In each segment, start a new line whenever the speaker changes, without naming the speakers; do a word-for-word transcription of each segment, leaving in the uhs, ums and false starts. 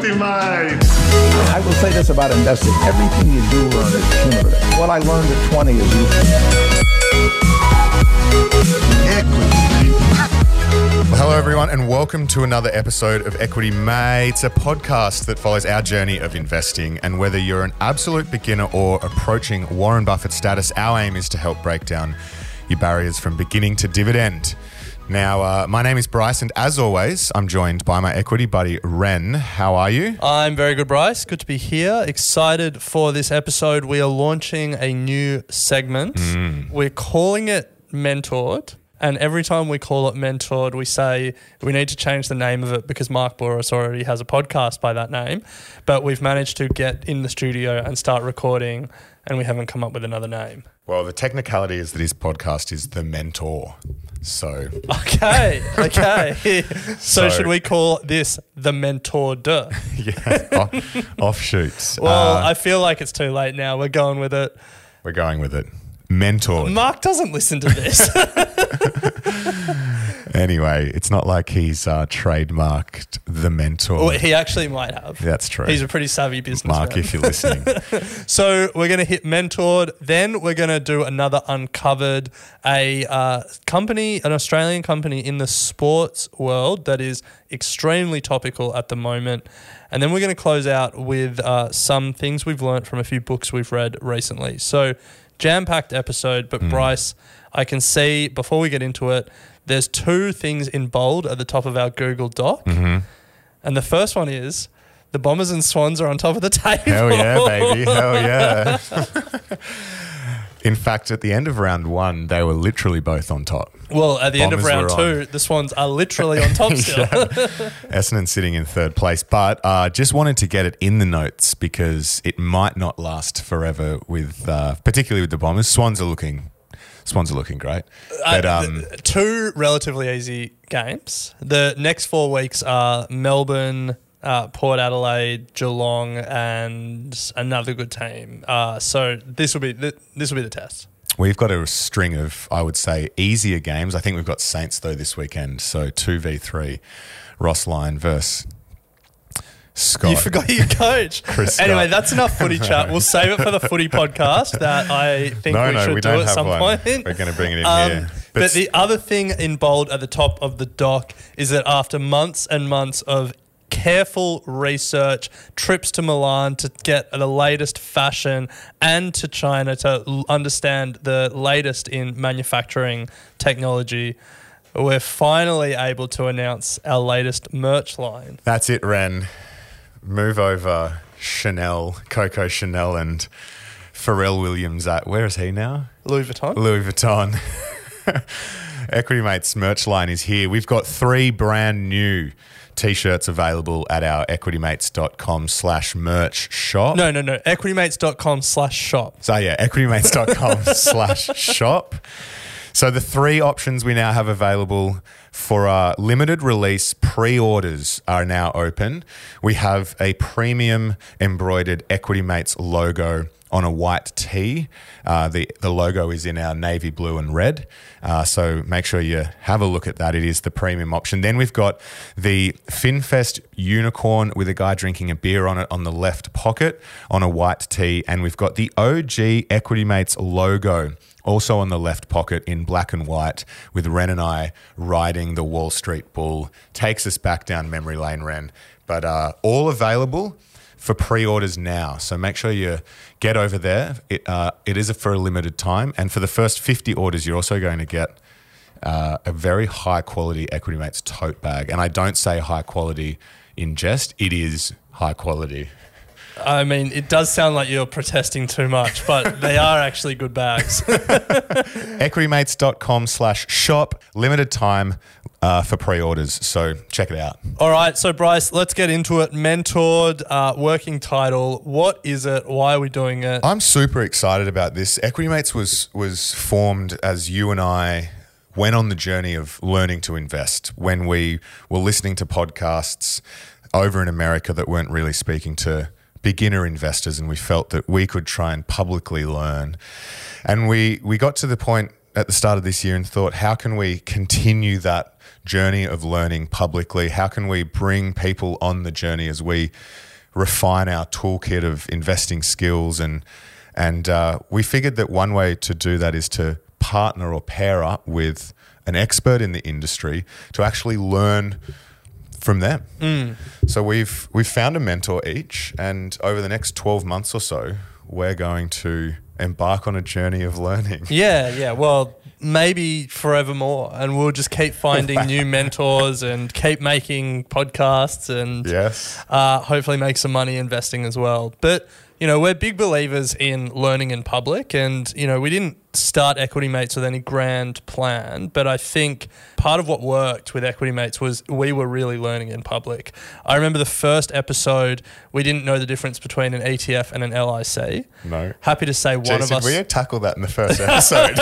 Equity Mates.
I will say this about investing. Everything you do learn is cumulative. What I learned at twenty is useful.
Equity.
Well, hello, everyone, and welcome to another episode of Equity Mates, a podcast that follows our journey of investing. And whether you're an absolute beginner or approaching Warren Buffett status, our aim is to help break down your barriers from beginning to dividend. Now, uh, my name is Bryce, and as always, I'm joined by my equity buddy, Ren. How are you?
I'm very good, Bryce. Good to be here. Excited for this episode. We are launching a new segment. Mm. We're calling it Mentored. And every time we call it Mentored, we say we need to change the name of it because Mark Bouris already has a podcast by that name. But we've managed to get in the studio and start recording, and we haven't come up with another name.
Well, the technicality is that his podcast is The Mentor. So
okay, okay. so,
So-
should we call this the Mentored?
yeah, off, offshoots.
Well,
Uh,
I feel like it's too late now. We're going with it.
we're going with it. Mentor.
Mark doesn't listen to this.
Anyway, it's not like he's uh, trademarked The Mentor.
Well, he actually might have.
That's true.
He's a pretty savvy businessman.
Mark, if you're listening.
So we're going to hit Mentored. Then we're going to do another Uncovered, a uh, company, an Australian company in the sports world that is extremely topical at the moment. And then we're going to close out with uh, some things we've learned from a few books we've read recently. So jam-packed episode, but mm. Bryce, I can see before we get into it, there's two things in bold at the top of our Google Doc.
Mm-hmm.
And the first one is the Bombers and Swans are on top of the table.
Hell yeah, baby. Hell yeah. In fact, at the end of round one, they were literally both on top.
Well, at the
Bombers
end of round
were
two,
on.
the Swans are literally on top still.
Essendon sitting in third place. But uh, just wanted to get it in the notes because it might not last forever with, uh, particularly with the Bombers. Swans are looking... Swans are looking great. But,
uh,
um,
two relatively easy games. The next four weeks are Melbourne, uh, Port Adelaide, Geelong, and another good team. Uh, so this will be th- this will be the test.
We've got a string of, I would say, easier games. I think we've got Saints, though, this weekend. So two v three, Ross Lyon versus Scott.
You forgot your coach.
Chris
Anyway,
Scott.
that's enough footy chat. We'll save it for the footy podcast that I think
no,
we
no,
should
we
do
don't
at
have
some
one.
point.
We're going to bring it in
Um,
here.
But,
s-
the other thing in bold at the top of the doc is that after months and months of careful research, trips to Milan to get the latest fashion and to China to l- understand the latest in manufacturing technology, we're finally able to announce our latest merch line.
That's it, Ren. Move over Chanel, Coco Chanel and Pharrell Williams at, where is he now?
Louis Vuitton.
Louis Vuitton. Equity Mates merch line is here. We've got three brand new T-shirts available at our equitymates.com slash merch shop.
No, no, no. equitymates.com slash shop.
So yeah, equitymates.com slash shop. So the three options we now have available for our limited release pre-orders are now open. We have a premium embroidered Equity Mates logo on a white tee. Uh, the, the logo is in our navy blue and red. Uh, so make sure you have a look at that. It is the premium option. Then we've got the FinFest unicorn with a guy drinking a beer on it on the left pocket on a white tee. And we've got the O G Equity Mates logo also on the left pocket in black and white with Ren and I riding the Wall Street Bull. Takes us back down memory lane, Ren. But uh, all available for pre-orders now. So make sure you get over there. It, uh, it is for a limited time. And for the first fifty orders, you're also going to get uh, a very high-quality Equity Mates tote bag. And I don't say high quality in jest. It is high quality.
I mean, it does sound like you're protesting too much, but they are actually good bags.
equitymates.com slash shop. Limited time uh, for pre-orders. So check it out.
All right, so Bryce, let's get into it. Mentored, uh, working title. What is it? Why are we doing it?
I'm super excited about this. Equity Mates was was formed as you and I went on the journey of learning to invest when we were listening to podcasts over in America that weren't really speaking to beginner investors, and we felt that we could try and publicly learn. And we we got to the point at the start of this year and thought, how can we continue that journey of learning publicly? How can we bring people on the journey as we refine our toolkit of investing skills? And and uh, we figured that one way to do that is to partner or pair up with an expert in the industry to actually learn from them.
Mm.
So we've we've found a mentor each, and over the next twelve months or so, we're going to embark on a journey of learning.
Yeah, yeah. Well, maybe forevermore, and we'll just keep finding new mentors and keep making podcasts and
Yes.
uh, hopefully make some money investing as well. But, you know, we're big believers in learning in public, and, you know, we didn't start Equity Mates with any grand plan, but I think part of what worked with Equity Mates was we were really learning in public. I remember the first episode, we didn't know the difference between an E T F and an L I C.
No.
Happy to say one
Jeez,
of
did
us...
we tackle that in the first episode?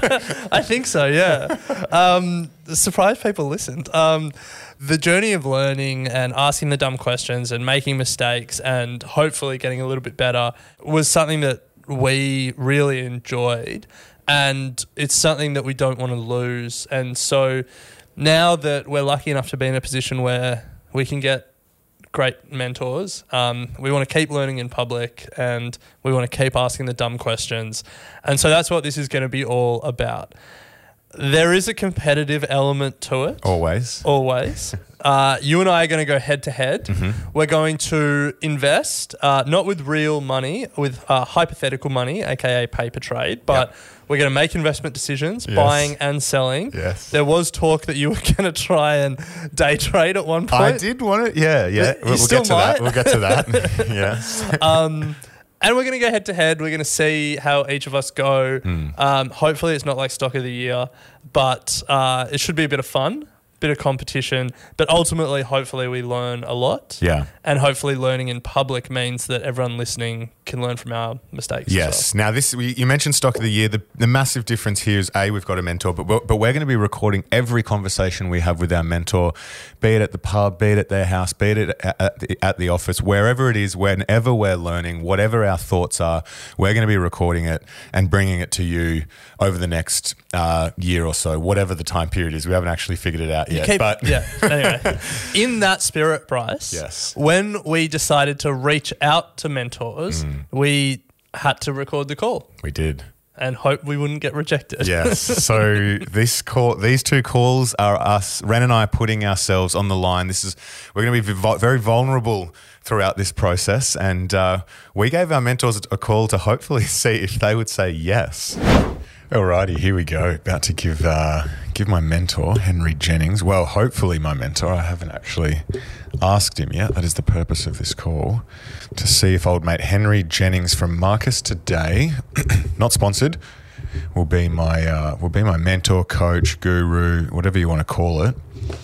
I think so, yeah. Um, surprised people listened. Um, the journey of learning and asking the dumb questions and making mistakes and hopefully getting a little bit better was something that we really enjoyed, and it's something that we don't want to lose. And so now that we're lucky enough to be in a position where we can get great mentors, um, we want to keep learning in public, and we want to keep asking the dumb questions. And so that's what this is going to be all about. There is a competitive element to it.
Always.
Always. Uh, you and I are going to go head to head. We're going to invest, uh, not with real money, with uh, hypothetical money, aka paper trade, but
Yep.
we're going to make investment decisions,
Yes.
buying and selling.
Yes.
There was talk that you were going to try and day trade at one point.
I did want it. Yeah, yeah.
You
We'll, we'll
still
get to
might.
that. We'll get to that. Yes.
Um, and we're going to go head to head. We're going to see how each of us go. Um, hopefully it's not like stock of the year, but uh, it should be a bit of fun, bit of competition, but ultimately, hopefully we learn a lot.
Yeah.
And hopefully learning in public means that everyone listening can learn from our mistakes. as
Yes. Now, this we, you mentioned stock of the year. The, the massive difference here is A, we've got a mentor, but we're, but we're going to be recording every conversation we have with our mentor, be it at the pub, be it at their house, be it at, at, the, at the office, wherever it is, whenever we're learning, whatever our thoughts are, we're going to be recording it and bringing it to you over the next uh, year or so, whatever the time period is. We haven't actually figured it out
You
yet.
keep-
but
yeah. Anyway, in that spirit, Bryce,
Yes.
when we decided to reach out to mentors,
Mm.
we had to record the call
we did.
and hope we wouldn't get rejected.
Yes. So this call, these two calls are us, Ren and I, putting ourselves on the line. This is we're going to be v- very vulnerable throughout this process, and uh, we gave our mentors a call to hopefully see if they would say yes. Alrighty, here we go. About to give uh, give my mentor, Henry Jennings. Well, hopefully my mentor. I haven't actually asked him yet. That is the purpose of this call, to see if old mate Henry Jennings from Marcus Today, not sponsored, will be my uh, will be my mentor, coach, guru, whatever you want to call it,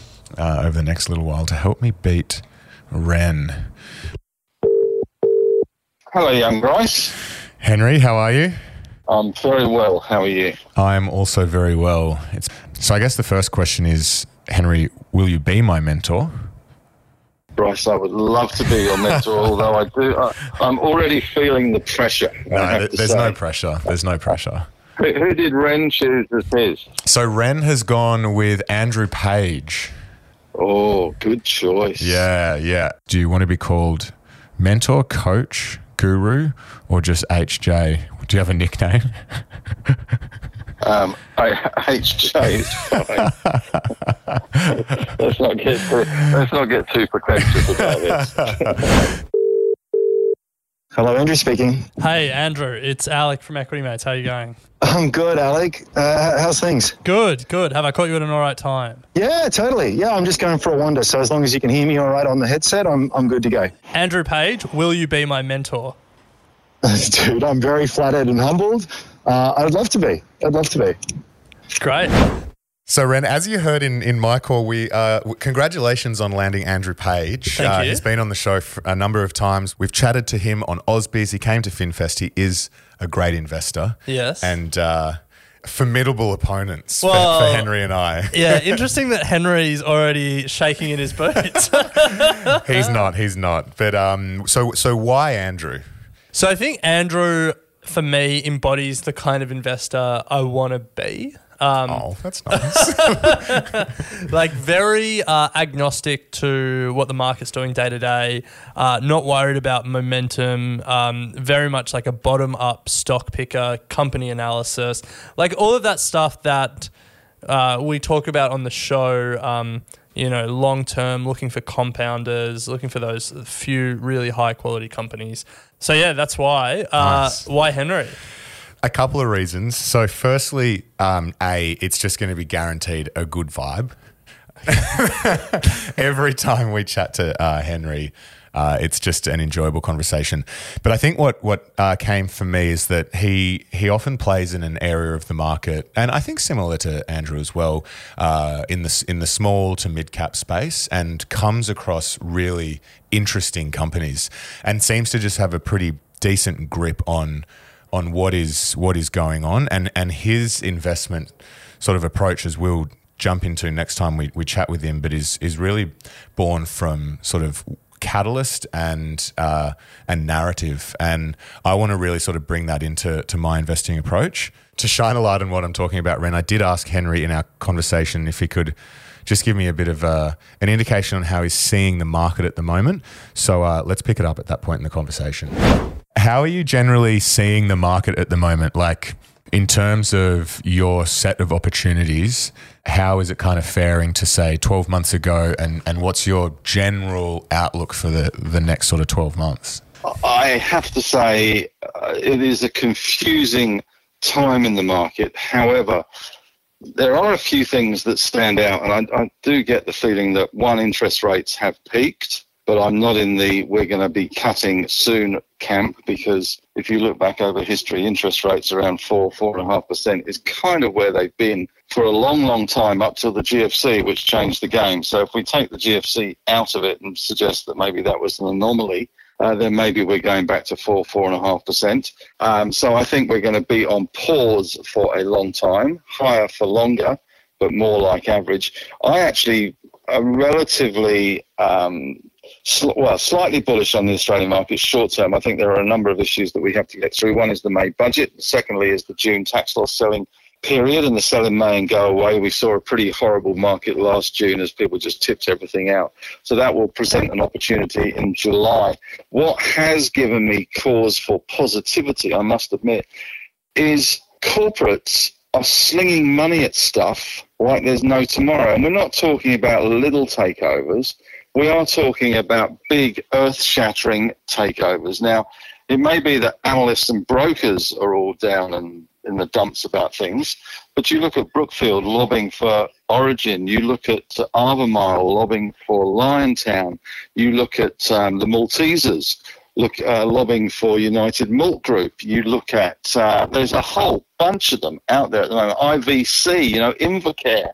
uh, over the next little while to help me beat Ren.
Hello, young Bryce.
Henry, how are you?
I'm very well. How are you?
I'm also very well. It's so I guess the first question is, Henry, will you be my mentor?
Bryce, I would love to be your mentor, although I do. I, I'm already feeling the pressure. I
No,
have
th-
to
there's
say.
no pressure. There's no pressure.
Who, who did Ren choose as his?
So Ren has gone with Andrew Page.
Oh, good choice.
Yeah, yeah. Do you want to be called mentor, coach, guru, or just H J? Do you have a nickname?
Um, I, H J is fine. let's not get too, let's not get too pretentious about this.
Hello, Andrew speaking.
Hey, Andrew, it's Alec from Equity Mates. How are you going?
I'm good, Alec. Uh, how's things?
Good, good. Have I caught you at an all right time?
Yeah, totally. Yeah, I'm just going for a wander. So as long as you can hear me all right on the headset, I'm I'm good to go.
Andrew Page, will you be my mentor?
Dude, I'm very flattered and humbled. Uh, I'd love to be. I'd love to be.
Great.
So, Ren, as you heard in, in my call, we uh, w- congratulations on landing Andrew Page.
Thank
uh,
you.
He's been on the show for a number of times. We've chatted to him on Ausbiz. He came to FinFest. He is a great investor.
Yes.
And uh, formidable opponents for,
Well,
for Henry and I.
Yeah, interesting that Henry's already shaking in his boots.
He's not. He's not. But um, so so why Andrew?
So I think Andrew, for me, embodies the kind of investor I want to be. Um,
Oh, that's nice.
like very uh, agnostic to what the market's doing day to day, uh, not worried about momentum, um, very much like a bottom-up stock picker, company analysis, like all of that stuff that uh, we talk about on the show, um, you know, long-term, looking for compounders, looking for those few really high-quality companies. So, yeah, that's why. Uh,
Nice.
Why Henry?
A couple of reasons. So, firstly, um, A, it's just going to be guaranteed a good vibe. Every time we chat to uh, Henry, uh, it's just an enjoyable conversation. But I think what what uh, came for me is that he he often plays in an area of the market, and I think similar to Andrew as well, uh, in the in the small to mid cap space, and comes across really interesting companies, and seems to just have a pretty decent grip on on what is what is going on, and and his investment sort of approach, as we'll jump into next time we, we chat with him, but is is really born from sort of catalyst and uh, and narrative, and I want to really sort of bring that into to my investing approach. To shine a light on what I'm talking about, Ren, I did ask Henry in our conversation if he could just give me a bit of uh, an indication on how he's seeing the market at the moment. So uh, let's pick it up at that point in the conversation. How are you generally seeing the market at the moment? Like, in terms of your set of opportunities, how is it kind of faring to, say, twelve months ago, and, and what's your general outlook for the, the next sort of twelve months?
I have to say uh, it is a confusing time in the market. However, there are a few things that stand out, and I, I do get the feeling that, one, interest rates have peaked, but I'm not in the we're going to be cutting soon camp, because if you look back over history, interest rates around four, four and a half percent is kind of where they've been for a long, long time, up till the G F C, which changed the game. So if we take the G F C out of it and suggest that maybe that was an anomaly, uh, then maybe we're going back to four, four and a half percent. Um, so I think we're going to be on pause for a long time, higher for longer, but more like average. I actually am relatively um, Sl- well, slightly bullish on the Australian market short term. I think there are a number of issues that we have to get through. One is the May budget. Secondly is the June tax loss selling period, and the sell in May and go away. We saw a pretty horrible market last June as people just tipped everything out. So that will present an opportunity in July. What has given me cause for positivity, I must admit, is corporates are slinging money at stuff like there's no tomorrow. And we're not talking about little takeovers. We are talking about big, earth-shattering takeovers. Now, it may be that analysts and brokers are all down and in the dumps about things, but you look at Brookfield lobbying for Origin, you look at Albemarle lobbying for Liontown, you look at um, the Maltesers look uh, lobbying for United Malt Group, you look at, uh, there's a whole bunch of them out there at the moment, I V C, you know, Invacare.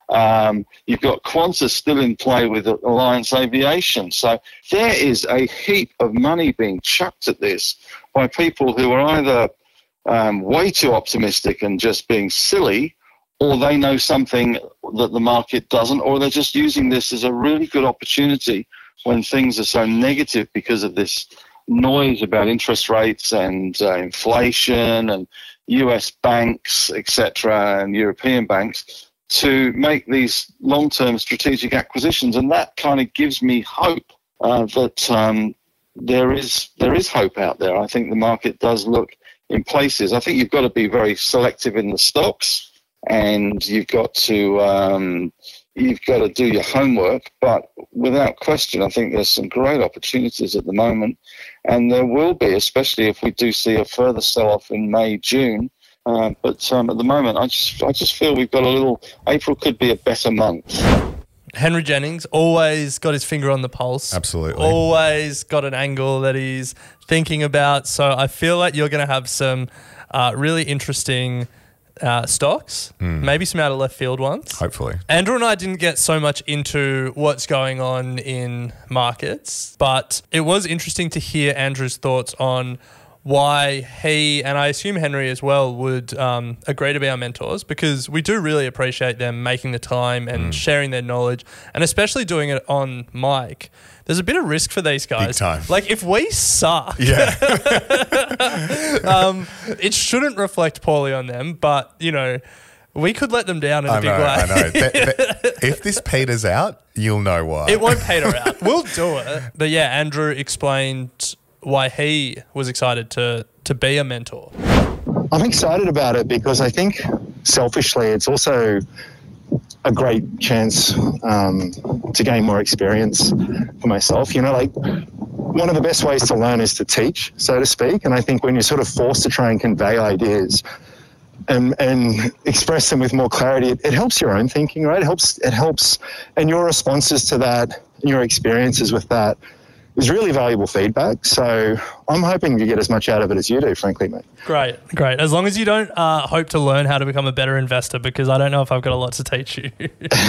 Um, you've got Qantas still in play with Alliance Aviation. So there is a heap of money being chucked at this by people who are either um, way too optimistic and just being silly, or they know something that the market doesn't, or they're just using this as a really good opportunity when things are so negative because of this noise about interest rates and uh, inflation and U S banks, et cetera, and European banks, to make these long-term strategic acquisitions. And that kind of gives me hope uh, that um, there is there is hope out there. I think the market does look in places. I think you've got to be very selective in the stocks, and you've got to um, you've got to do your homework. But without question, I think there's some great opportunities at the moment, and there will be, especially if we do see a further sell-off in May, June. Uh, but um, at the moment, I just I just feel we've got a little. April could be a better month.
Henry Jennings always got his finger on the pulse.
Absolutely.
Always got an angle that he's thinking about. So I feel like you're going to have some uh, really interesting uh, stocks, mm. maybe some out of left field ones.
Hopefully.
Andrew and I didn't get so much into what's going on in markets, but it was interesting to hear Andrew's thoughts on why he, and I assume Henry as well, would um, agree to be our mentors, because we do really appreciate them making the time and mm. sharing their knowledge, and especially doing it on mic. There's a bit of risk for these guys.
Big time.
Like, if we suck,
yeah.
um, it shouldn't reflect poorly on them, but, you know, We could let them down in a
I
big
know,
way.
I know. Th- th- if this peters out, you'll know why.
It won't peter out. We'll do it. But yeah, Andrew explained why he was excited to to be a mentor.
I'm excited about it because I think selfishly it's also a great chance um, to gain more experience for myself. You know, like one of the best ways to learn is to teach, so to speak. And I think when you're sort of forced to try and convey ideas and and express them with more clarity, it, it helps your own thinking, right? It helps, it helps, and your responses to that, your experiences with that is really valuable feedback. So I'm hoping to get as much out of it as you do, frankly, mate.
Great, great. As long as you don't uh, hope to learn how to become a better investor, because I don't know if I've got a lot to teach you.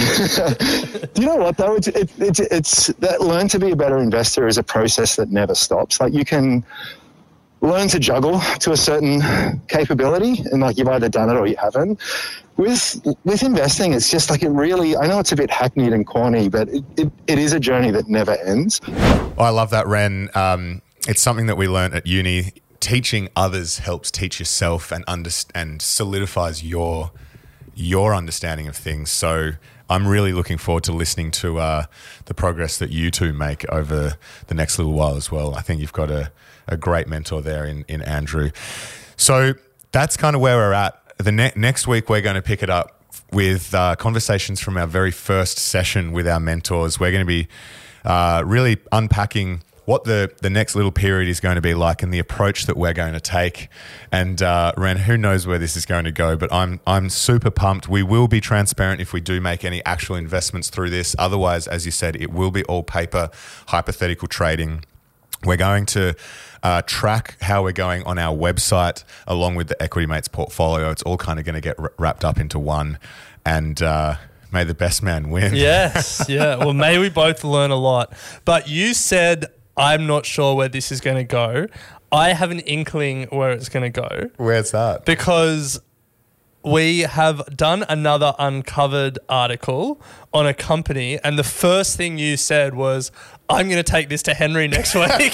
You know what, though? It's, it, it's, it's that learn to be a better investor is a process that never stops. Like you can learn to juggle to a certain capability and like you've either done it or you haven't. With with investing, it's just like it really, I know it's a bit hackneyed and corny, but it, it, it is a journey that never ends.
Oh, I love that, Ren. Um, it's something that we learnt at uni. Teaching others helps teach yourself and under, and solidifies your your understanding of things. So I'm really looking forward to listening to uh, the progress that you two make over the next little while as well. I think you've got a, a great mentor there in, in Andrew. So that's kind of where we're at. The ne- next week, we're going to pick it up with uh, conversations from our very first session with our mentors. We're going to be uh, really unpacking what the, the next little period is going to be like and the approach that we're going to take. And uh, Ren, who knows where this is going to go, but I'm I'm super pumped. We will be transparent if we do make any actual investments through this. Otherwise, as you said, it will be all paper, hypothetical trading. We're going to uh, track how we're going on our website along with the Equity Mates portfolio. It's all kind of going to get r- wrapped up into one, and uh, may the best man win.
Yes, yeah. Well, may we both learn a lot. But you said, I'm not sure where this is going to go. I have an inkling where it's going to go.
Where's that?
Because we have done another uncovered article on a company, and the first thing you said was, I'm going to take this to Henry next week.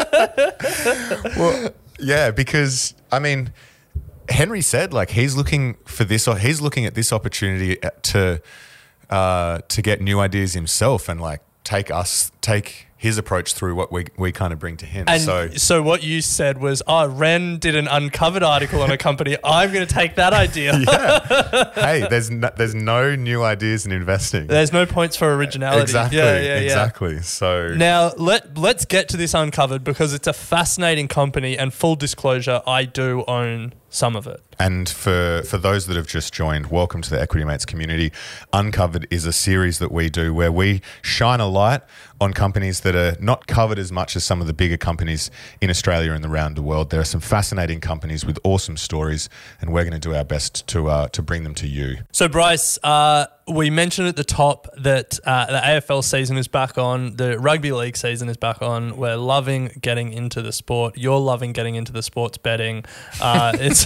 Well, yeah, because, I mean, Henry said, like, he's looking for this, or he's looking at this opportunity to uh, to get new ideas himself and, like, take us, take his approach through what we we kind of bring to him.
And
so,
so what you said was, oh, Ren did an uncovered article on a company. I'm going to take that idea.
yeah. Hey, there's no, there's no new ideas in investing.
There's no points for originality.
Exactly.
Yeah, yeah, yeah.
Exactly. So
now let let's get to this uncovered because it's a fascinating company, and full disclosure, I do own some of it.
And for, for those that have just joined, welcome to the Equity Mates community. Uncovered is a series that we do where we shine a light on companies that are not covered as much as some of the bigger companies in Australia and around the world. There are some fascinating companies with awesome stories, and we're going to do our best to uh, to bring them to you.
So, Bryce, uh, we mentioned at the top that uh, the A F L season is back on. The rugby league season is back on. We're loving getting into the sport. You're loving getting into the sports betting. Uh, it's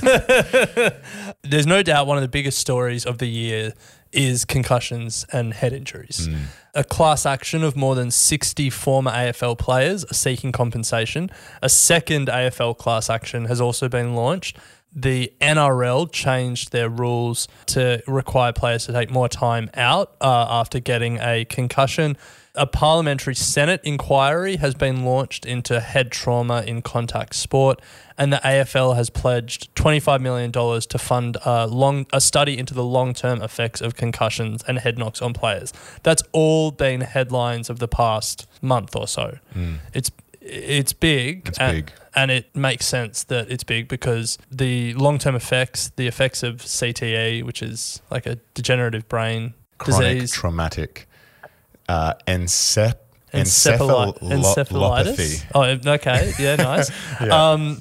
there's no doubt one of the biggest stories of the year is concussions and head injuries. Mm. A class action of more than sixty former A F L players are seeking compensation. A second A F L class action has also been launched. The N R L changed their rules to require players to take more time out uh, after getting a concussion. A parliamentary Senate inquiry has been launched into head trauma in contact sport, and the A F L has pledged twenty-five million dollars to fund a, long, a study into the long-term effects of concussions and head knocks on players. That's all been headlines of the past month or so. Mm. It's it's big.
It's
and,
big.
And it makes sense that it's big because the long-term effects, the effects of C T E, which is like a degenerative brain
Chronic
disease.
traumatic uh, encep-
Encephali-
encephalopathy.
encephalitis. Oh, okay. Yeah, nice.
Yeah.
Um,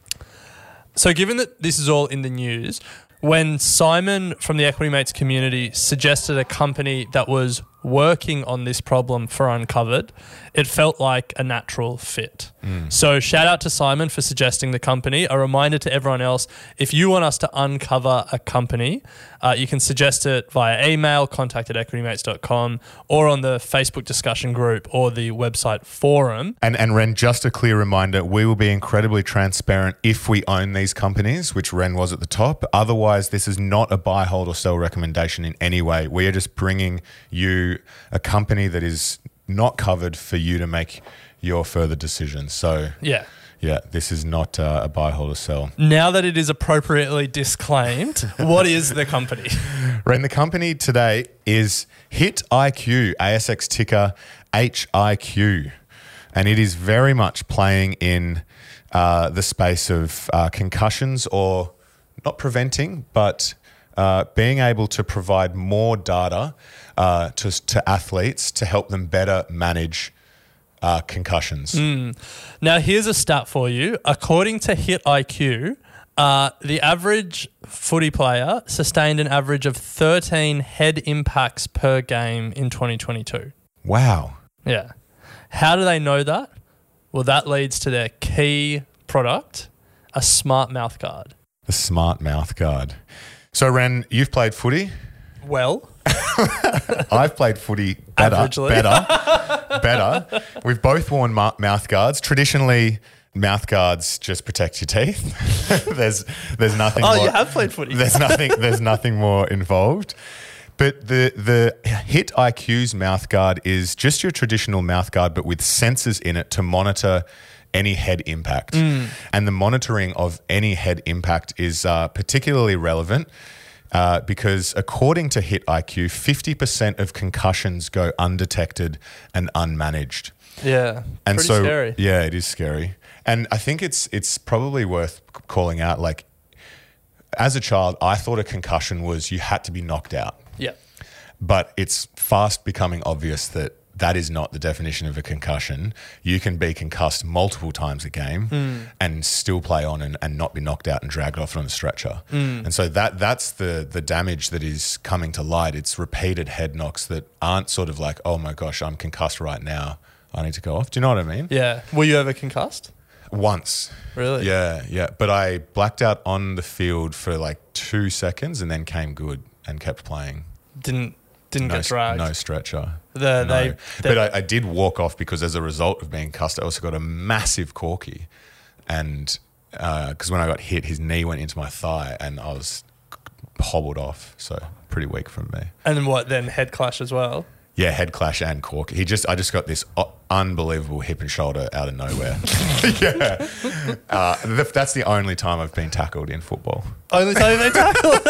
so given that this is all in the news, when Simon from the Equity Mates community suggested a company that was working on this problem for Uncovered, it felt like a natural fit. Mm. So shout out to Simon for suggesting the company. A reminder to everyone else, if you want us to uncover a company, uh, you can suggest it via email, contact at equitymates dot com, or on the Facebook discussion group or the website forum.
And, and Ren, just a clear reminder, we will be incredibly transparent if we own these companies, which Ren was at the top. Otherwise, this is not a buy, hold or sell recommendation in any way. We are just bringing you a company that is not covered for you to make your further decisions. So
Yeah.
yeah, this is not uh, a buy, hold or sell.
Now that it is appropriately disclaimed, what is the company?
Ren, the company today is Hit I Q, A S X ticker H I Q. And it is very much playing in uh, the space of uh, concussions, or not preventing, but uh, being able to provide more data uh, to, to athletes to help them better manage uh, concussions.
Mm. Now, here's a stat for you. According to Hit I Q, uh, the average footy player sustained an average of thirteen head impacts per game in twenty twenty-two.
Wow.
Yeah. How do they know that? Well, that leads to their key product, a smart mouth guard.
The smart mouth guard. So, Ren, you've played footy.
Well,
I've played footy better,
Averagely.
better, better. We've both worn ma- mouth guards. Traditionally, mouth guards just protect your teeth. there's there's nothing.
oh,
more,
you have played footy.
There's nothing. There's nothing more involved. But the the Hit I Q's mouth guard is just your traditional mouth guard, but with sensors in it to monitor any head impact. Mm. And the monitoring of any head impact is uh, particularly relevant uh, because according to Hit I Q, fifty percent of concussions go undetected and unmanaged.
Yeah,
And
pretty
so,
scary.
yeah, it is scary. And I think it's it's probably worth calling out, like, as a child, I thought a concussion was you had to be knocked out.
Yeah.
But it's fast becoming obvious that that is not the definition of a concussion. You can be concussed multiple times a game mm. and still play on and, and not be knocked out and dragged off on a stretcher. Mm. And so that that's the the damage that is coming to light. It's repeated head knocks that aren't sort of like, oh my gosh, I'm concussed right now, I need to go off. Do you know what I mean?
Yeah. Were you ever concussed?
Once.
Really?
Yeah, yeah. But I blacked out on the field for like two seconds and then came good and kept playing.
Didn't didn't
no,
get dragged.
No stretcher.
The,
no.
they,
but I, I did walk off because as a result of being cussed, I also got a massive corky. And because uh, when I got hit, his knee went into my thigh and I was hobbled off. So pretty weak from me.
And then what, then head clash as well?
Yeah, head clash and cork. He just, I just got this uh, unbelievable hip and shoulder out of nowhere. yeah, uh, th- that's the only time I've been tackled in football.
Only time they tackled.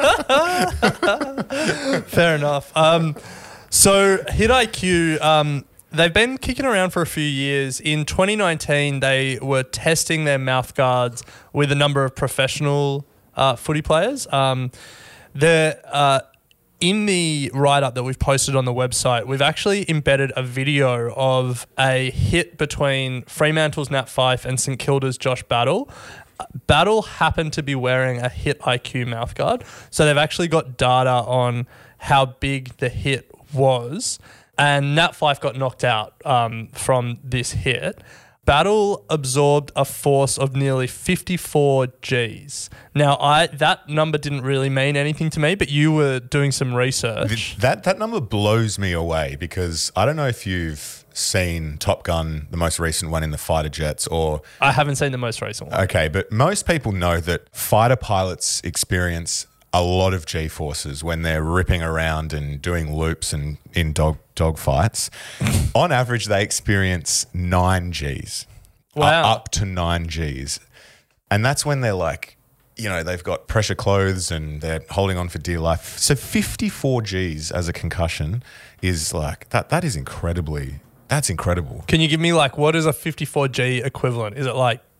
Fair enough. Um, so Hit I Q, um, they've been kicking around for a few years. In twenty nineteen, they were testing their mouth guards with a number of professional uh, footy players. Um, they're uh, In the write-up that we've posted on the website, we've actually embedded a video of a hit between Fremantle's Nat Fyfe and St Kilda's Josh Battle. Battle happened to be wearing a Hit I Q mouthguard, so they've actually got data on how big the hit was, and Nat Fyfe got knocked out um, from this hit. Battle absorbed a force of nearly fifty-four Gs. Now, I that number didn't really mean anything to me, but you were doing some research.
That that number blows me away because I don't know if you've seen Top Gun, the most recent one in the fighter jets, or
I haven't seen the most recent one.
Okay, but most people know that fighter pilots experience a lot of G-forces when they're ripping around and doing loops and in dog dog fights. On average, they experience nine Gs.
Wow.
Up, up to nine Gs. And that's when they're like, you know, they've got pressure clothes and they're holding on for dear life. So fifty-four Gs as a concussion is like, that. that is incredibly, that's incredible.
Can you give me like, what is a fifty-four G equivalent? Is it like getting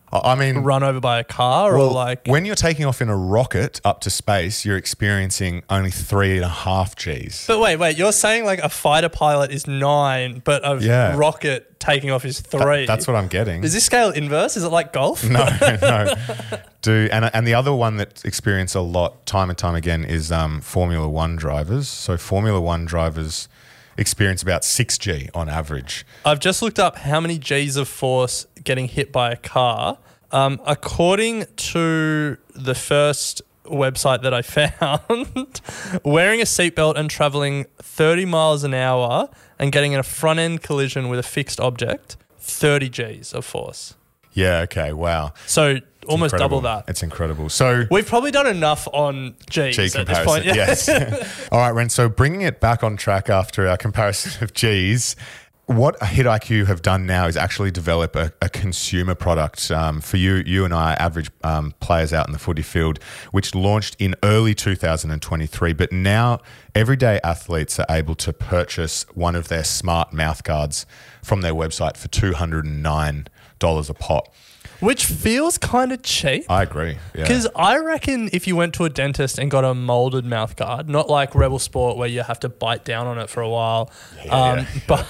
I I mean,
run over by a car or
well,
like
when you're taking off in a rocket up to space, you're experiencing only three and a half G's.
But wait, wait, you're saying like a fighter pilot is nine, but a
Yeah.
rocket taking off is three.
That's what I'm getting.
Is this scale inverse? Is it like golf?
No, no. Do and and the other one that experience a lot time and time again is um, Formula One drivers. So Formula One drivers experience about six G on average.
I've just looked up how many G's of force getting hit by a car. Um, according to the first website that I found, wearing a seatbelt and traveling thirty miles an hour and getting in a front end collision with a fixed object, thirty G's of force.
Yeah. Okay. Wow.
So almost
Incredible.
double that.
It's incredible. So
We've probably done enough on G's
G
at this
comparison.
point.
Yes. All right, Ren. So bringing it back on track after our comparison of G's, what HitIQ have done now is actually develop a, a consumer product um, for you, you and I, average um, players out in the footy field, which launched in early two thousand twenty-three. But now everyday athletes are able to purchase one of their smart mouth guards from their website for two hundred nine dollars a pop.
Which feels kind of cheap.
I agree. Yeah.
Because I reckon if you went to a dentist and got a molded mouth guard, not like Rebel Sport where you have to bite down on it for a while, um, but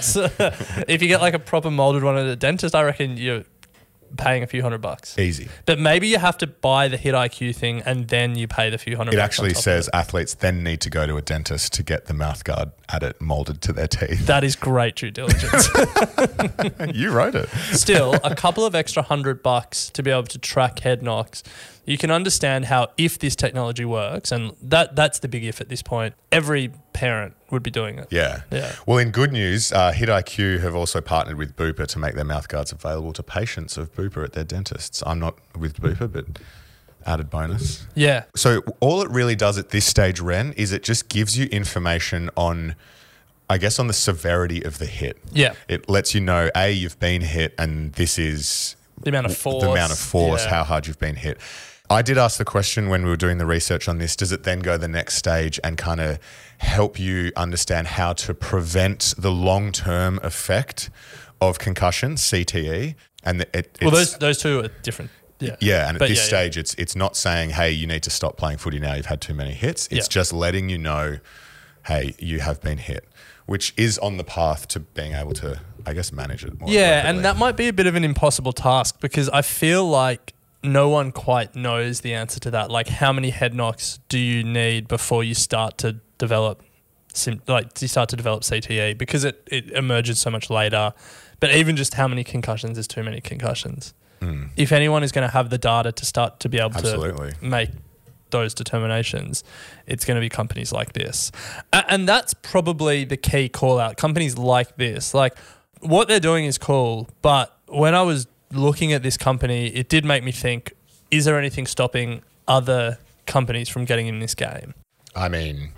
if you get like a proper molded one at a dentist, I reckon you're paying a few hundred bucks.
Easy.
But maybe you have to buy the HitIQ thing and then you pay the few hundred
It
bucks.
actually
on top
says
of
athletes then need to go to a dentist to get the mouth guard added molded to their teeth.
it. That is great due diligence.
You wrote it.
Still, a couple of extra hundred bucks to be able to track head knocks. You can understand how if this technology works, and that that's the big if at this point, every parent would be doing it.
Yeah.
Yeah.
Well, in good news, uh, HitIQ have also partnered with Bupa to make their mouth guards available to patients of Bupa at their dentists. I'm not with Bupa, but added bonus.
Yeah.
So all it really does at this stage, Ren, is it just gives you information on, I guess, on the severity of the hit.
Yeah.
It lets you know, A, you've been hit and this is
The amount of force.
the amount of force,
Yeah.
how hard you've been hit. I did ask the question when we were doing the research on this, does it then go the next stage and kind of help you understand how to prevent the long-term effect of concussion, C T E? And it, it's,
Well, those those two are different. Yeah.
yeah, and at
But
this
yeah,
stage, it's it's not saying, hey, you need to stop playing footy now, you've had too many hits. It's
Yeah.
just letting you know, hey, you have been hit, which is on the path to being able to, I guess, manage it more
Yeah,
appropriately.
and that might be a bit of an impossible task because I feel like no one quite knows the answer to that. Like, how many head knocks do you need before you start to develop, sim- like, you start to develop C T E? Because it, it emerges so much later. But even just how many concussions is too many concussions.
Mm.
If anyone is going to have the data to start to be able
Absolutely.
to make those determinations, it's going to be companies like this. A- And that's probably the key call out. Companies like this, like what they're doing is cool. But when I was looking at this company, it did make me think, is there anything stopping other companies from getting in this game?
I mean,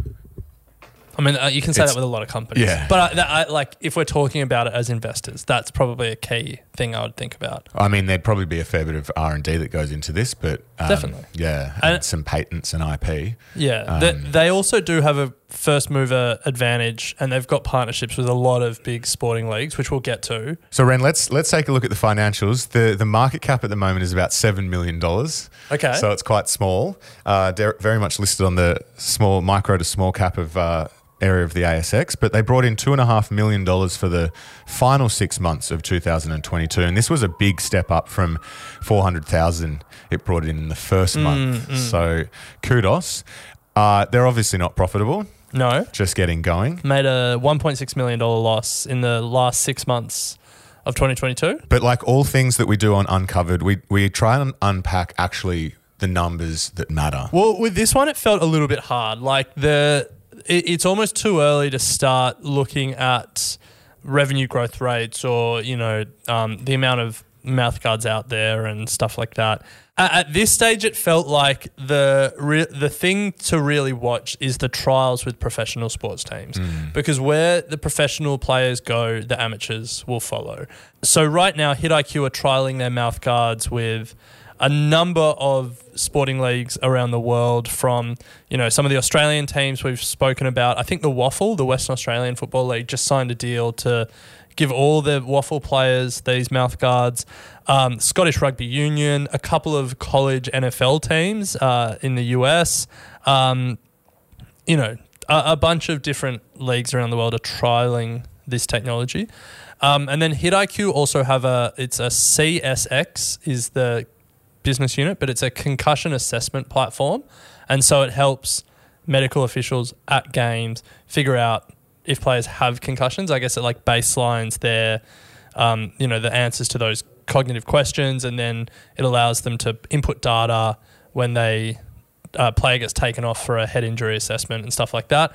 I mean, uh, you can say
It's-
that with a lot of companies.
Yeah.
But I, that, I, like, if we're talking about it as investors, that's probably a key thing I would think about.
I mean, there'd probably be a fair bit of R and D that goes into this, but um,
Definitely.
yeah, and,
And-
some patents and I P.
Yeah, they,
Um,
they also do have a first mover advantage, and they've got partnerships with a lot of big sporting leagues, which we'll get to.
So, Ren, let's let's take a look at the financials. the The market cap at the moment is about seven million dollars.
Okay.
so it's quite small. Uh, they're very much listed on the small micro to small cap of. Uh, area of the A S X, but they brought in two and a half million dollars for the final six months of two thousand twenty-two, and this was a big step up from four hundred thousand it brought in in the first month. So kudos. Uh, they're obviously not profitable,
No,
just getting going.
made a one point six million dollars loss in the last six months of twenty twenty-two.
But like all things that we do on Uncovered, we we try and unpack actually the numbers that matter.
Well, with this one, it felt a little bit hard. Like the, it, it's almost too early to start looking at revenue growth rates or, you know, um, the amount of mouth guards out there and stuff like that. At, at this stage, it felt like the re- the thing to really watch is the trials with professional sports teams, because where the professional players go, the amateurs will follow. So right now, HitIQ are trialing their mouth guards with a number of sporting leagues around the world, from, you know, some of the Australian teams we've spoken about. I think the Waffle, the Western Australian Football League, just signed a deal to give all the waffle players these mouth guards. Um, Scottish Rugby Union, a couple of college N F L teams uh, in the U S, um, you know, a, a bunch of different leagues around the world are trialing this technology. Um, and then HitIQ also have a, it's a C S X is the business unit, but it's a concussion assessment platform. And so it helps medical officials at games figure out if players have concussions. I guess it like baselines their, um, you know, the answers to those cognitive questions, and then it allows them to input data when they uh, player gets taken off for a head injury assessment and stuff like that.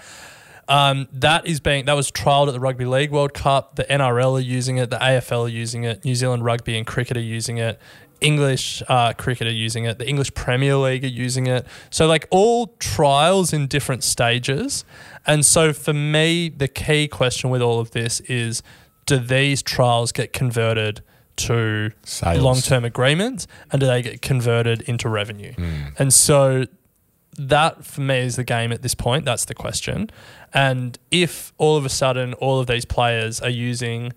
Um, that is being that was trialled at the Rugby League World Cup. The N R L are using it. The A F L are using it. New Zealand Rugby and Cricket are using it. English uh, Cricket are using it. The English Premier League are using it. So like all trials in different stages. And so for me, the key question with all of this is, do these trials get converted to
Sales.
long-term agreements, and do they get converted into revenue?
Mm.
And so that for me is the game at this point. That's the question. And if all of a sudden all of these players are using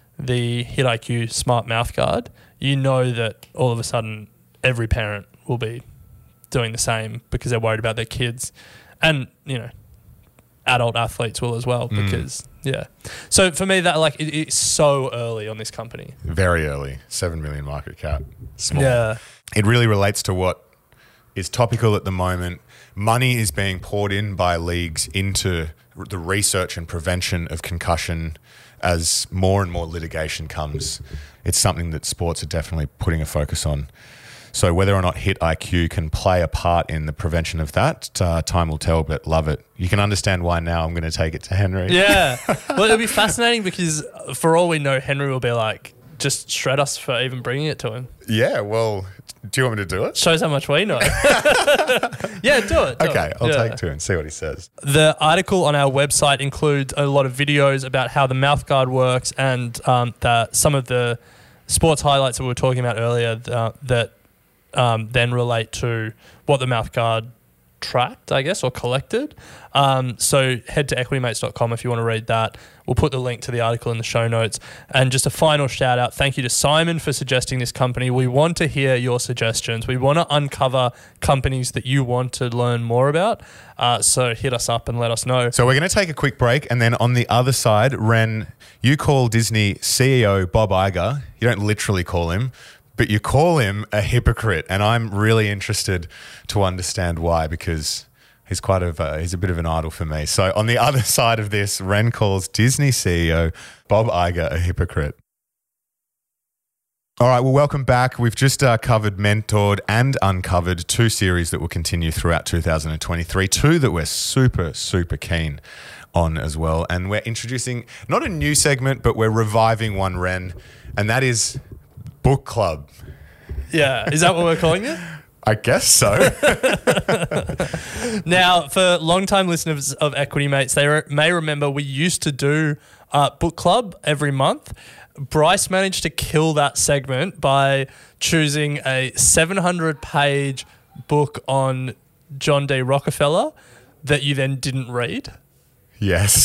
the HitIQ Smart Mouthguard, you know that all of a sudden every parent will be doing the same because they're worried about their kids, and you know, adult athletes will as well because mm. yeah. So for me, that like it, it's so early on this company.
Very early, seven million market cap. Small.
Yeah,
it really relates to what is topical at the moment. Money is being poured in by leagues into the research and prevention of concussion as more and more litigation comes. It's something that sports are definitely putting a focus on. So whether or not HitIQ can play a part in the prevention of that, uh, time will tell, but love it. You can understand why now I'm going to take it to Henry.
Yeah. Well, it'll be fascinating because for all we know, Henry will be like, just shred us for even bringing it to him.
Yeah, well, do you want me to do it?
Shows how much we know. Yeah, do it. Do
okay,
it.
I'll
yeah.
take two and see what he says.
The article on our website includes a lot of videos about how the mouthguard works, and um, that some of the sports highlights that we were talking about earlier uh, that um, then relate to what the mouthguard tracked, I guess, or collected. Um, so head to equity mates dot com if you want to read that. We'll put the link to the article in the show notes. And just a final shout out. Thank you to Simon for suggesting this company. We want to hear your suggestions. We want to uncover companies that you want to learn more about. Uh, so hit us up and let us know.
So we're going to take a quick break. And then on the other side, Ren, you call Disney C E O Bob Iger. You don't literally call him, but you call him a hypocrite. And I'm really interested to understand why, because he's quite of a, he's a bit of an idol for me. So on the other side of this, Ren calls Disney C E O Bob Iger a hypocrite. All right, well, welcome back. We've just uh, covered Mentored and Uncovered, two series that will continue throughout two thousand twenty-three, two that we're super, super keen on as well. And we're introducing not a new segment, but we're reviving one, Ren, and that is Book Club.
Yeah. Is that what we're calling it?
I guess so.
Now, for long-time listeners of Equity Mates, they re- may remember we used to do uh, Book Club every month. Bryce managed to kill that segment by choosing a seven hundred page book on John D. Rockefeller that you then didn't read.
Yes.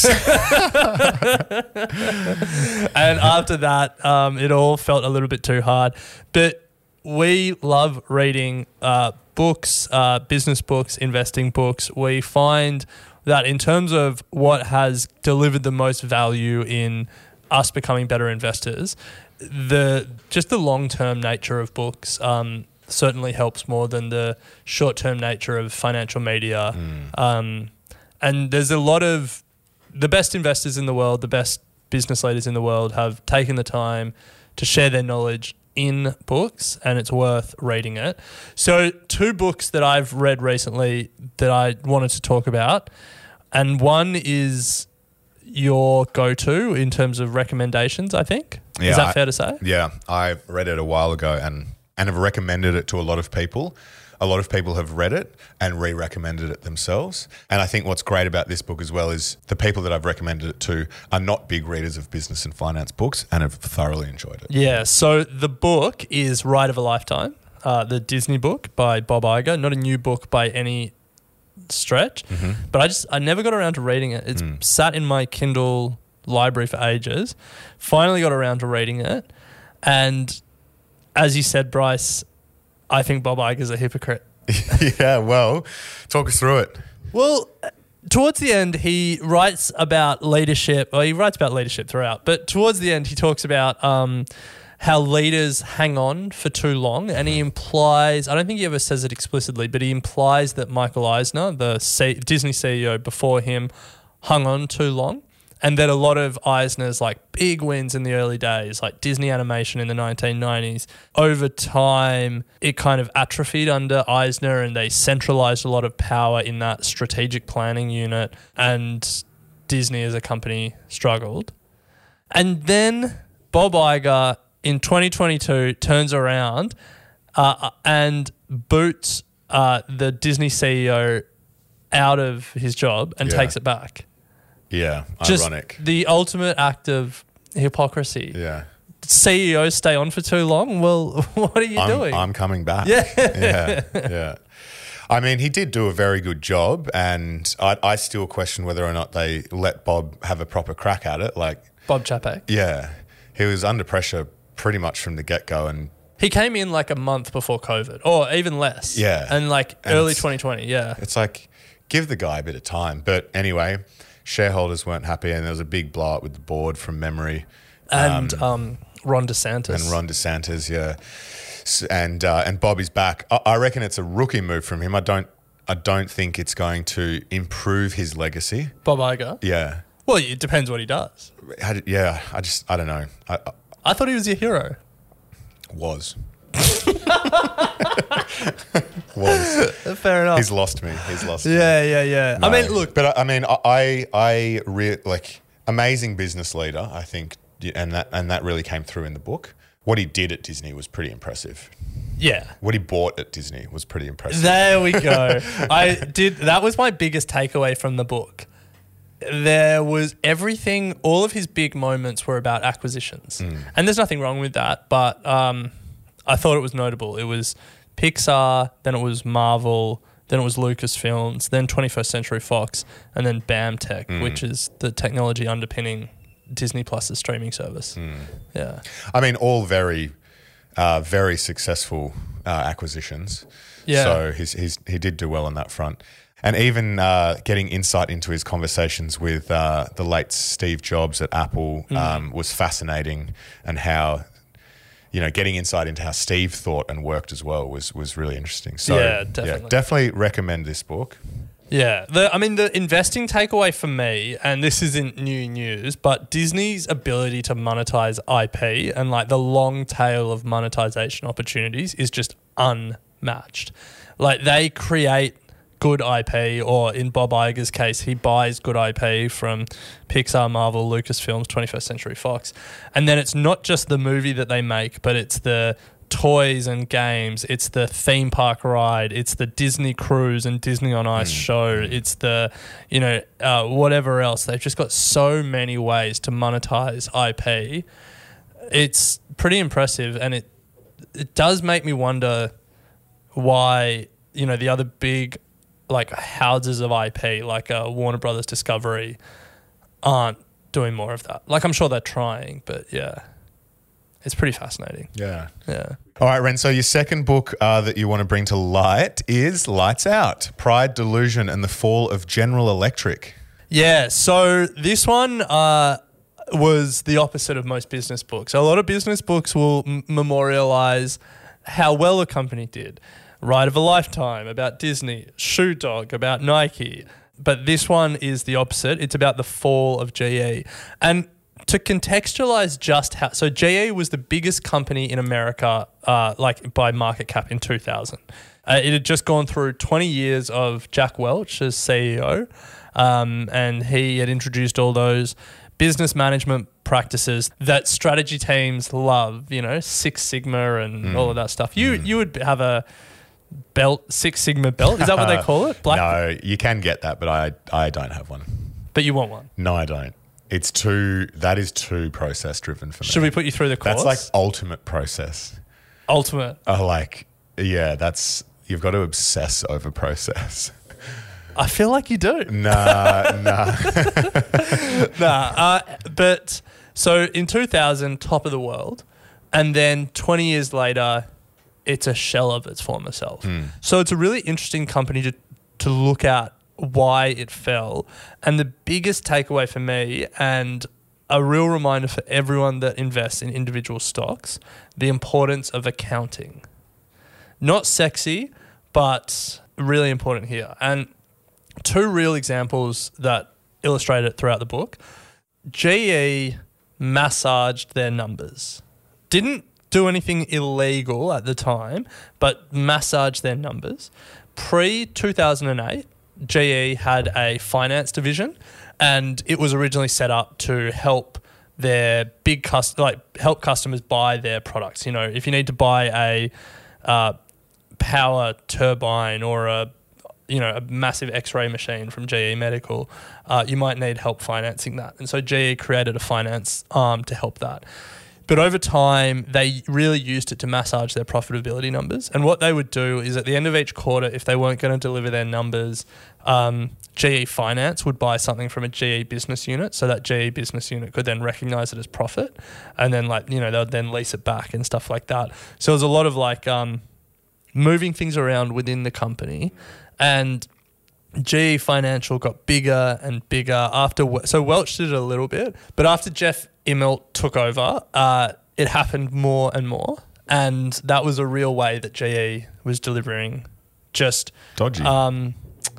And after that, um, it all felt a little bit too hard. But we love reading uh, books, uh, business books, investing books. We find that in terms of what has delivered the most value in us becoming better investors, the just the long-term nature of books um, certainly helps more than the short-term nature of financial media. Mm. Um, and there's a lot of the best investors in the world, the best business leaders in the world have taken the time to share their knowledge in books, and it's worth reading it. So two books that I've read recently that I wanted to talk about, and one is your go-to in terms of recommendations, I think.
Yeah,
is that
I,
fair to say?
Yeah, I read it a while ago and, and have recommended it to a lot of people. A lot of people have read it and re-recommended it themselves. And I think what's great about this book as well is the people that I've recommended it to are not big readers of business and finance books and have thoroughly enjoyed it.
Yeah, so the book is Ride of a Lifetime, uh, the Disney book by Bob Iger, not a new book by any stretch, mm-hmm. but I just I never got around to reading it. It's mm. sat in my Kindle library for ages. Finally got around to reading it. And as you said, Bryce, I think Bob Iger's a hypocrite.
Yeah, well, talk us through it.
Well, towards the end, he writes about leadership. Well, he writes about leadership throughout, but towards the end, he talks about um, how leaders hang on for too long, and he implies, I don't think he ever says it explicitly, but he implies that Michael Eisner, the C- Disney C E O before him, hung on too long, and that a lot of Eisner's like big wins in the early days, like Disney Animation in the nineteen nineties, over time it kind of atrophied under Eisner, and they centralized a lot of power in that strategic planning unit, and Disney as a company struggled. And then Bob Iger in twenty twenty-two turns around uh, and boots uh, the Disney C E O out of his job and
Yeah.
takes it back.
Yeah,
Just
ironic.
the ultimate act of hypocrisy.
Yeah.
C E Os stay on for too long? Well, what are you
I'm,
doing?
I'm coming back.
Yeah.
yeah, yeah. I mean, he did do a very good job, and I, I still question whether or not they let Bob have a proper crack at it. Like,
Bob Chapek.
yeah, he was under pressure pretty much from the get-go, and
He came in like a month before COVID, or even less.
Yeah.
And like
And
early
it's-
twenty twenty, yeah.
it's like, give the guy a bit of time. But anyway, shareholders weren't happy, and there was a big blowout with the board from memory.
And um, Ron DeSantis.
And Ron DeSantis, yeah, S- and uh, and Bobby's back. I, I reckon it's a rookie move from him. I don't, I don't think it's going to improve his legacy.
Bob Iger.
Yeah,
Well, it depends what he does.
How did- yeah. I just, I don't know. I, I
I thought he was your hero.
was, was.
Fair enough.
He's lost me. He's lost me.
yeah, yeah, yeah. I
No.
mean, look,
but I, I mean, I, I, I re- like amazing business leader. I think, and that, and that really came through in the book. What he did at Disney was pretty impressive.
yeah.
What he bought at Disney was pretty impressive.
There we go. I did. That was my biggest takeaway from the book. There was everything. All of his big moments were about acquisitions, and there's nothing wrong with that. But um, I thought it was notable. It was Pixar, then it was Marvel, then it was Lucasfilms, then twenty-first Century Fox, and then BAMTech, which is the technology underpinning Disney Plus's streaming service. Yeah.
I mean, all very, uh, very successful uh, acquisitions.
Yeah.
So he's, he's, he did do well on that front. And even uh, getting insight into his conversations with uh, the late Steve Jobs at Apple um, was fascinating, and how, you know, getting insight into how Steve thought and worked as well was was really interesting. So
Yeah, definitely.
definitely recommend this book.
Yeah, the, I mean, the investing takeaway for me, and this isn't new news, but Disney's ability to monetize I P and like the long tail of monetization opportunities is just unmatched. Like they create good I P, or in Bob Iger's case, he buys good I P from Pixar, Marvel, Lucasfilms, twenty-first Century Fox. And then it's not just the movie that they make, but it's the toys and games, it's the theme park ride, it's the Disney cruise and Disney on Ice show, it's the, you know, uh, whatever else. They've just got so many ways to monetize I P. It's pretty impressive, and it it does make me wonder why, you know, the other big like houses of I P, like uh, Warner Brothers Discovery, aren't doing more of that. Like I'm sure they're trying, but yeah. It's pretty fascinating.
Yeah.
Yeah.
All right, Ren. So your second book uh, that you want to bring to light is Lights Out: Pride, Delusion, and the Fall of General Electric.
Yeah. So this one uh, was the opposite of most business books. A lot of business books will m- memorialize how well a company did. Ride of a Lifetime, about Disney. Shoe Dog, about Nike. But this one is the opposite. It's about the fall of G E. And to contextualize just how, so G E was the biggest company in America, uh, like by market cap in two thousand. Uh, it had just gone through twenty years of Jack Welch as C E O, um, and he had introduced all those business management practices that strategy teams love. You know, Six Sigma and all of that stuff. You you would have a belt, Six Sigma belt. Is that what they call it? Black.
No, you can get that, but I I don't have one.
But you want one.
No, I don't. It's too, that is too process driven for me.
Should we put you through the course?
That's like ultimate process.
Ultimate.
Oh, like, yeah, that's, you've got to obsess over process.
I feel like you do.
Nah, nah.
nah, uh, but so in two thousand, top of the world, and then twenty years later, it's a shell of its former self.
Mm.
So it's a really interesting company to to look at why it fell. And the biggest takeaway for me, and a real reminder for everyone that invests in individual stocks, the importance of accounting. Not sexy, but really important here. And two real examples that illustrate it throughout the book. G E massaged their numbers. Didn't do anything illegal at the time, but massaged their numbers. Pre two thousand eight, G E had a finance division, and it was originally set up to help their big cust- like help customers buy their products. You know, if you need to buy a uh, power turbine or a you know a massive X-ray machine from G E Medical, uh, you might need help financing that. And so G E created a finance arm to help that. But over time, they really used it to massage their profitability numbers. And what they would do is at the end of each quarter, if they weren't going to deliver their numbers, um, G E Finance would buy something from a G E business unit, so that G E business unit could then recognize it as profit, and then like you know they would then lease it back and stuff like that. So there's a lot of like um, moving things around within the company, and G E Financial got bigger and bigger after. So Welch did it a little bit, but after Jeff Immelt took over, uh, it happened more and more, and that was a real way that G E was delivering just
Dodgy.
Um,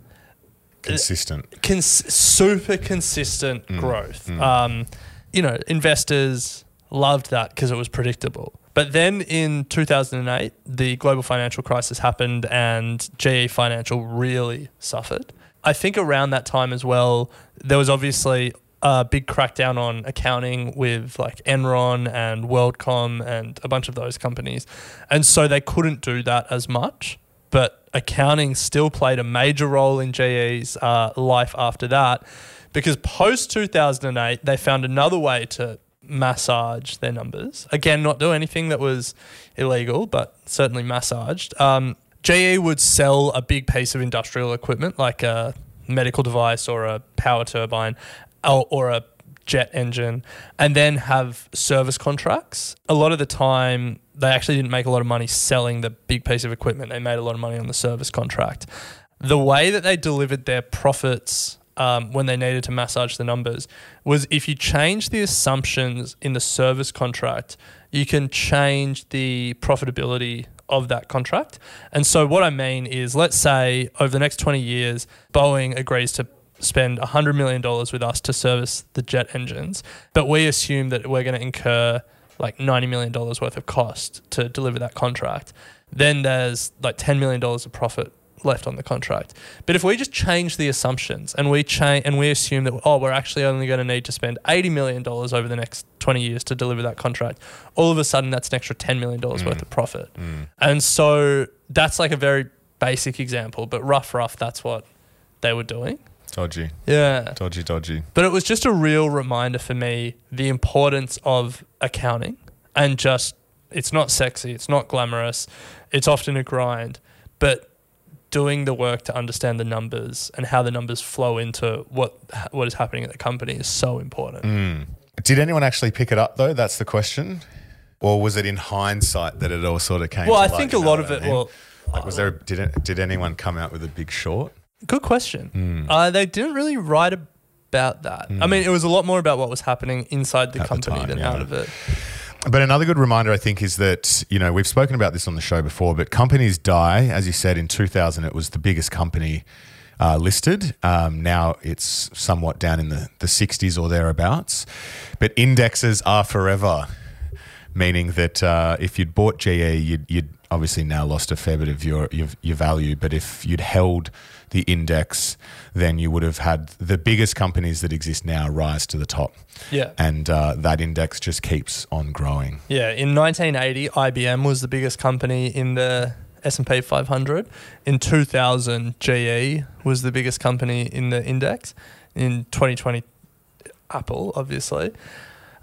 Consistent.
Cons- super consistent
Mm.
growth.
Mm.
Um, you know, investors loved that because it was predictable. But then in two thousand eight, the global financial crisis happened and G E Financial really suffered. I think around that time as well, there was obviously a big crackdown on accounting with like Enron and WorldCom and a bunch of those companies. And so they couldn't do that as much. But accounting still played a major role in G E's uh, life after that, because post two thousand eight, they found another way to massage their numbers. Again, not do anything that was illegal, but certainly massaged. Um, G E would sell a big piece of industrial equipment like a medical device or a power turbine or, or a jet engine, and then have service contracts. A lot of the time, they actually didn't make a lot of money selling the big piece of equipment. They made a lot of money on the service contract. The way that they delivered their profits um, when they needed to massage the numbers was if you change the assumptions in the service contract, you can change the profitability of that contract. And so what I mean is, let's say over the next twenty years, Boeing agrees to spend one hundred million dollars with us to service the jet engines, but we assume that we're going to incur like ninety million dollars worth of cost to deliver that contract. Then there's like ten million dollars of profit left on the contract. But if we just change the assumptions and we change and we assume that, oh, we're actually only going to need to spend eighty million dollars over the next twenty years to deliver that contract, all of a sudden that's an extra ten million dollars mm. worth of profit. Mm. And so that's like a very basic example, but rough, rough, that's what they were doing.
Dodgy.
Yeah.
Dodgy, dodgy.
But it was just a real reminder for me, the importance of accounting, and just, it's not sexy, it's not glamorous, it's often a grind, but doing the work to understand the numbers and how the numbers flow into what what is happening at the company is so important.
Mm. Did anyone actually pick it up though? That's the question. Or was it in hindsight that it all sort of came
Well,
to
I
light,
think
you
a
know
lot
what
of
I
it,
mean?
well...
Like, was there? Did it, did anyone come out with a big short?
Good question.
Mm.
Uh, they didn't really write about that.
Mm.
I mean, it was a lot more about what was happening inside the
At the
company
time,
than
yeah.
out of it.
But another good reminder, I think, is that, you know, we've spoken about this on the show before, but companies die. As you said, in two thousand, it was the biggest company uh, listed. Um, now it's somewhat down in the, the sixties or thereabouts. But indexes are forever, meaning that uh, if you'd bought G E, you'd, you'd obviously now lost a fair bit of your, your your value. But if you'd held the index, then you would have had the biggest companies that exist now rise to the top.
Yeah.
And uh, that index just keeps on growing.
Yeah. In nineteen eighty, I B M was the biggest company in the S and P five hundred. In two thousand, G E was the biggest company in the index. In twenty twenty, Apple, obviously.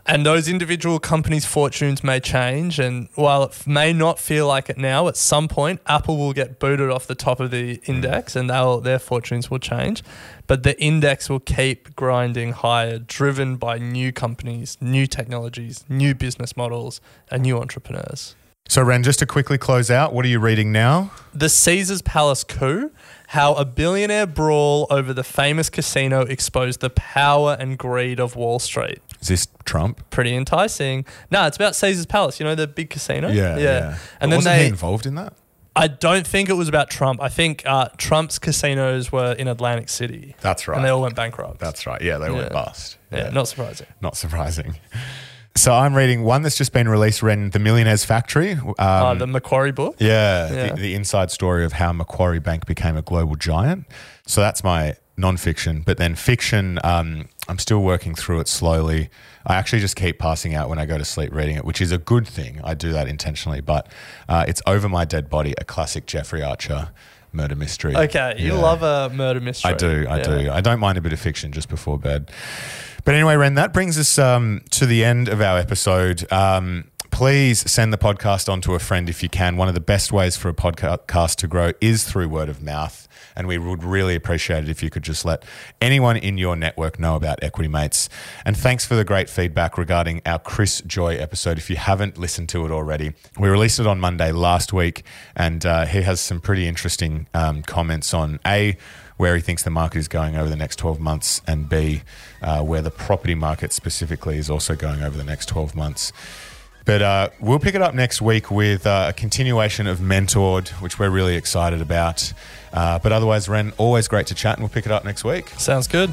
And those individual companies' fortunes may change. And while it f- may not feel like it now, at some point, Apple will get booted off the top of the index and they'll, their fortunes will change. But the index will keep grinding higher, driven by new companies, new technologies, new business models, and new entrepreneurs.
So, Ren, just to quickly close out, what are you reading now?
The Caesars Palace coup, how a billionaire brawl over the famous casino exposed the power and greed of Wall Street.
Is this Trump?
Pretty enticing. No, it's about Caesars Palace, you know, the big casino?
Yeah, yeah.
And
But
then
wasn't
they,
he involved in that?
I don't think it was about Trump. I think uh, Trump's casinos were in Atlantic City.
That's right.
And they all went bankrupt.
That's right. Yeah, they
Yeah.
went bust.
yeah, not surprising.
Not surprising. So I'm reading one that's just been released, Ren, The Millionaire's Factory. Um,
uh, the Macquarie book.
yeah,
Yeah.
The, the inside story of how Macquarie Bank became a global giant. So that's my non-fiction. But then fiction, um, I'm still working through it slowly. I actually just keep passing out when I go to sleep reading it, which is a good thing. I do that intentionally. But uh, it's Over My Dead Body, a classic Jeffrey Archer murder mystery.
Okay, you
Yeah.
love a murder mystery.
I do, I
Yeah.
do. I don't mind a bit of fiction just before bed. But anyway, Ren, that brings us um, to the end of our episode. Um, please send the podcast on to a friend if you can. One of the best ways for a podcast to grow is through word of mouth. And we would really appreciate it if you could just let anyone in your network know about Equity Mates. And thanks for the great feedback regarding our Chris Joy episode. If you haven't listened to it already, we released it on Monday last week, and uh, he has some pretty interesting um, comments on A, where he thinks the market is going over the next twelve months, and B, uh, where the property market specifically is also going over the next twelve months. But uh, we'll pick it up next week with uh, a continuation of Mentored, which we're really excited about. Uh, but otherwise, Ren, always great to chat, and we'll pick it up next week.
Sounds good.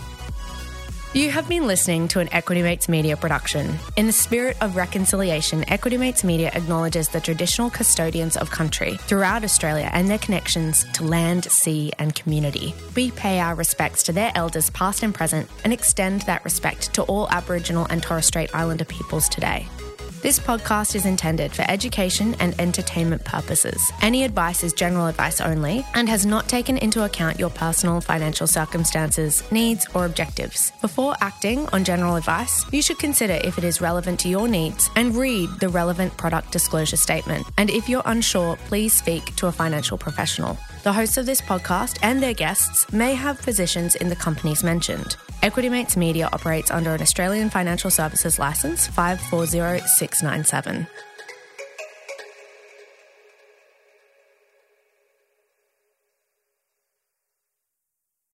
You have been listening to an Equity Mates Media production. In the spirit of reconciliation, Equity Mates Media acknowledges the traditional custodians of country throughout Australia and their connections to land, sea and community. We pay our respects to their elders past and present and extend that respect to all Aboriginal and Torres Strait Islander peoples today. This podcast is intended for education and entertainment purposes. Any advice is general advice only and has not taken into account your personal financial circumstances, needs, or objectives. Before acting on general advice, you should consider if it is relevant to your needs and read the relevant product disclosure statement. And if you're unsure, please speak to a financial professional. The hosts of this podcast and their guests may have positions in the companies mentioned. Equity Mates Media operates under an Australian Financial Services Licence five four zero six nine seven.